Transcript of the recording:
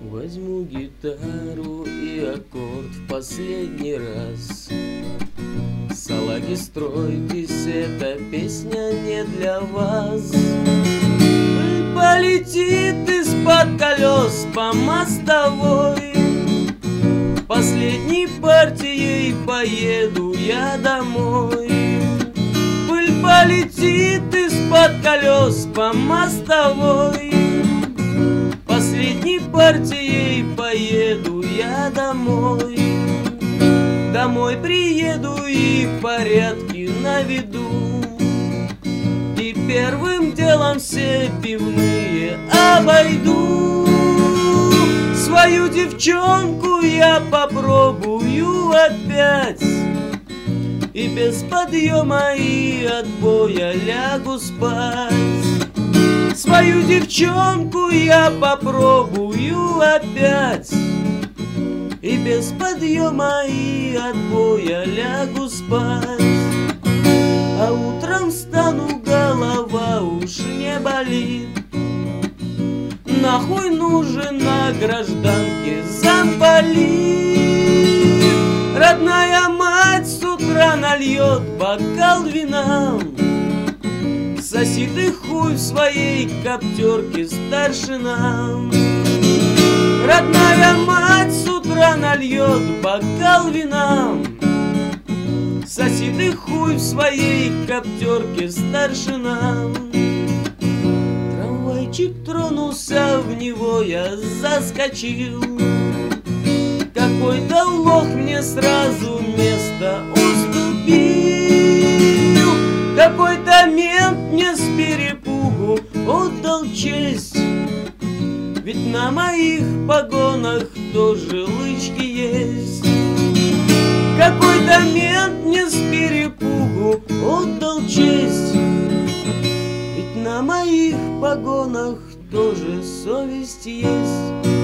Возьму гитару и аккорд в последний раз. Салаги, стройтесь, эта песня не для вас. Полетит из-под колес по мостовой, последней партией поеду я домой. Пыль полетит из-под колес по мостовой, последней партией поеду я домой. Домой приеду и порядки наведу, и первым делом все пивные обойду. Свою девчонку я попробую опять, и без подъема и отбоя лягу спать. Свою девчонку я попробую опять, и без подъема и отбоя лягу спать. А утром встану, голова уж не болит. Нахуй нужен на гражданке замполит? Родная мать с утра нальет бокал вина, соси ты хуй в своей коптерке, старшина. Родная мать с утра нальет бокал вина, соси ты хуй в своей коптерке, старшина. Трамвайчик тронулся, в него я заскочил. Какой-то лох мне сразу место уступил. Какой-то мент мне с перепугу отдал честь, ведь на моих погонах тоже лычки есть. Какой-то мент мне с перепугу отдал честь, ведь на моих погонах тоже совесть есть.